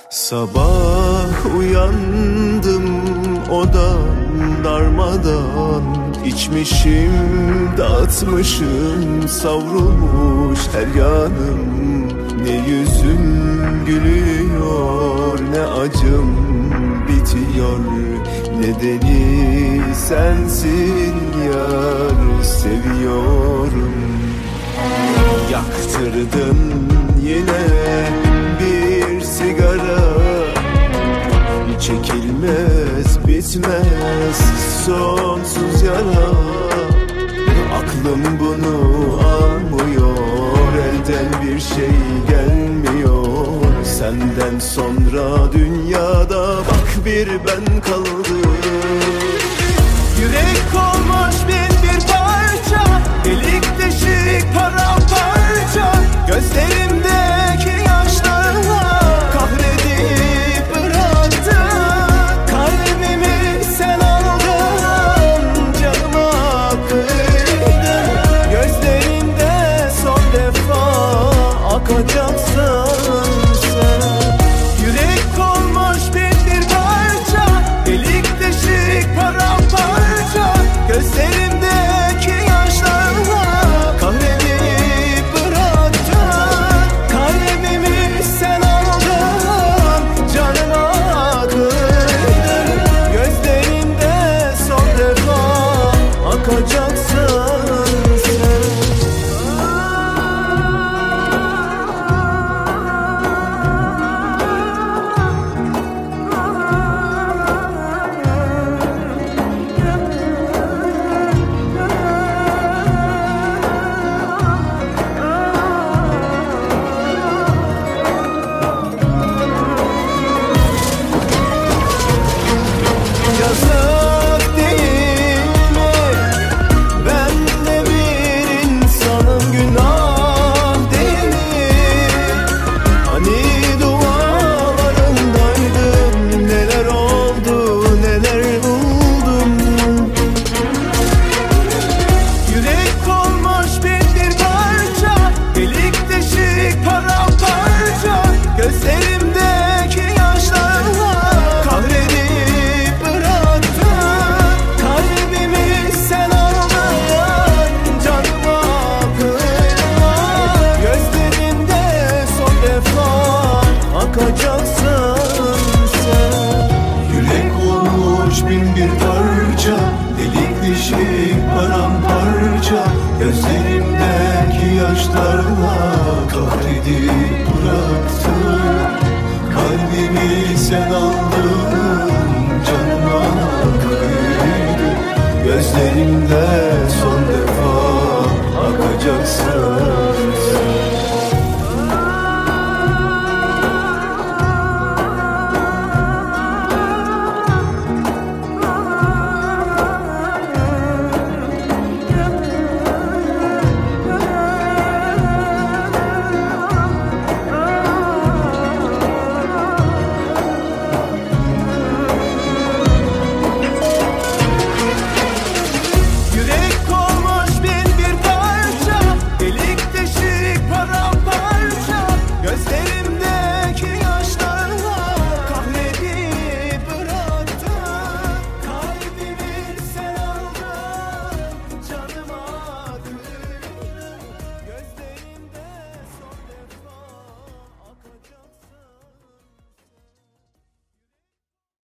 Sabah uyandım odam darmadan, İçmişim dağıtmışım savrulmuş her yanım. Ne yüzüm gülüyor ne acım bitiyor, nedeni sensin yar, seviyorum. Yaktırdın yine bir sigara, çekilmez bitmez sonsuz yara. Aklım bunu almıyor, elden bir şey gelmiyor. Senden sonra dünyada bak bir ben kaldım. Yürek olmuş bin bir parça, delik deşik paramparça. Gözlerimdeki yaşlarla kahredip bıraktın. Kalbimi sen aldın, canıma kıydın. Gözlerimde son defa akacaksın sen. Yürek olmuş bin bir parça, delik deşik paramparça. Gözlerimdeki yaşlarla kahredip bıraktın. Kalbimi sen aldın, canıma kıydın. Gözlerimde son defa akacaksın sen. Yazık değil mi? Ben de bir insanım, günah değil mi? Hani dualarındaydım, neler oldu neler buldum. Yürek olmuş bin bir parça, delik deşik paramparça. Gözlerimdeki yaşlarla kahredip bıraktın. Kalbimi sen aldın, canıma kıydın. Gözlerimde son defa akacaksın sen. Yürek olmuş bin bir parça, delik deşik paramparça. Gözlerimdeki yaşlarla kahredip bıraktın. Kalbimi sen aldın, canıma kıydın. Gözlerimde